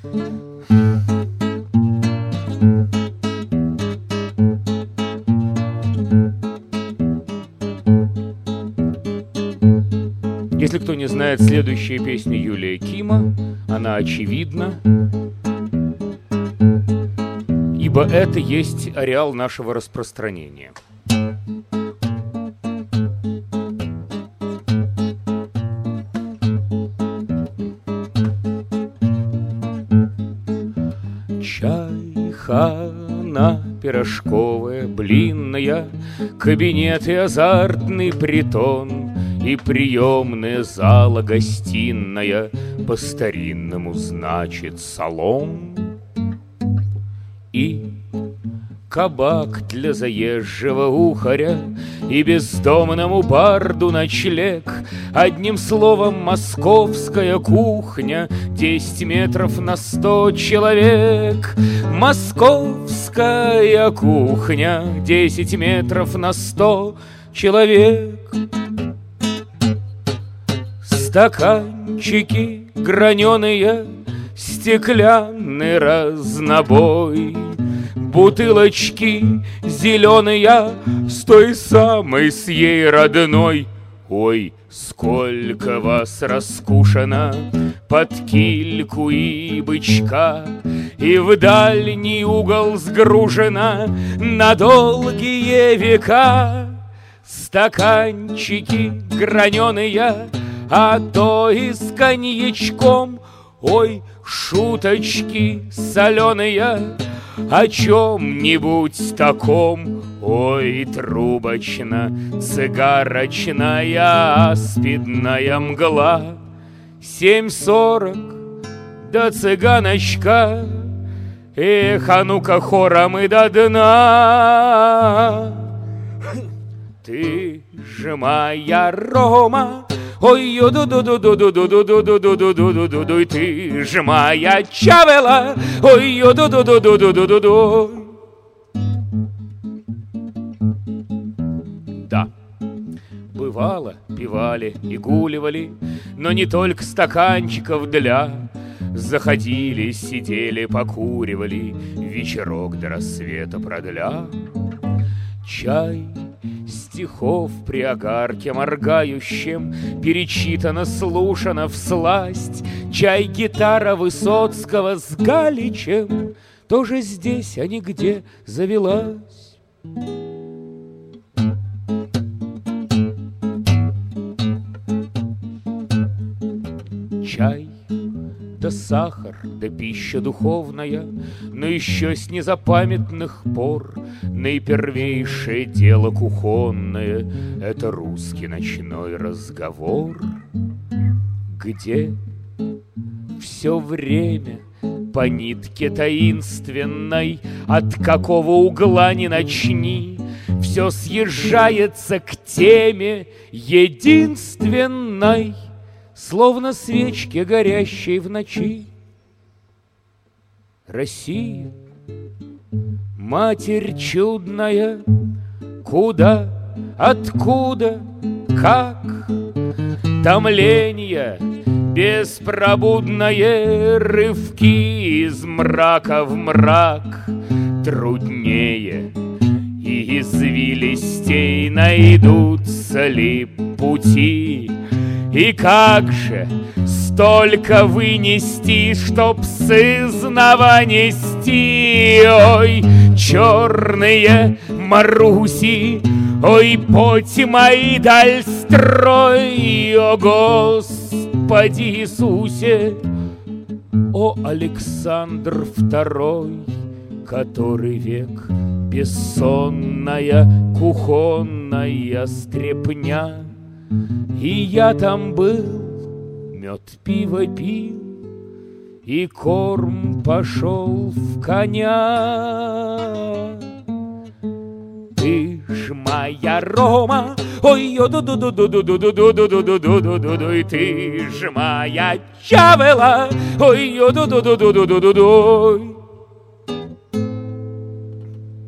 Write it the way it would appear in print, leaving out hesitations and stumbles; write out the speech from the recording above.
Если кто не знает, следующая песня Юлия Кима, она очевидна, ибо это есть ареал нашего распространения. Чайхана пирожковая, блинная, кабинет и азартный притон, и приемная зала гостиная, по-старинному значит салон. И кабак для заезжего ухаря, и бездомному барду ночлег. Одним словом, московская кухня, 10 метров на 100 человек. Московская кухня, 10 метров на 100 человек. Стаканчики граненые, стеклянный разнобой, бутылочки зеленые с той самой, с ей родной. Ой, сколько вас раскушено под кильку и бычка, и в дальний угол сгружено на долгие века. Стаканчики граненые, а то и с коньячком. Ой, шуточки соленые о чем-нибудь таком. Ой, трубочно-цигарочная аспидная мгла. 7:40, да цыганочка, эх, а ну-ка хором и до дна. Ты же моя Рома, ой, ю-ду-ду-ду-ду-ду-ду-ду-ду-ду-ду-ду-ду-ду, ты ж моя Чавела, ой, ю-ду-ду-ду-ду-ду-ду-ду. Да, бывало, пивали и гуливали, но не только стаканчиков для. Заходили, сидели, покуривали, вечерок до рассвета продля. Чай стихов при огарке моргающем перечитано, слушано всласть. Чай гитара Высоцкого с Галичем тоже здесь, а нигде завелась. Чай да сахар, да пища духовная, но еще с незапамятных пор наипервейшее дело кухонное — это русский ночной разговор, где все время по нитке таинственной, от какого угла ни начни, все съезжается к теме единственной, словно свечки, горящие в ночи. Россия, Матерь чудная, куда, откуда, как? Томление беспробудное, рывки из мрака в мрак. Труднее и извилистей найдутся ли пути? И как же столько вынести, чтоб сызнова нести? Ой, черные Маруси, ой, поти мои, даль строй, о Господи Иисусе, о Александр II, который век бессонная кухонная стрепня. И я там был, мед пиво пил, и корм пошел в коня. Ты ж моя Рома, ой, ю-ду-ду-ду-ду-ду-ду-ду-ду-ду-ду-ду-ду, и ты ж моя Чавела, ой, ю-ду-ду-ду-ду-ду-ду-ду-ду.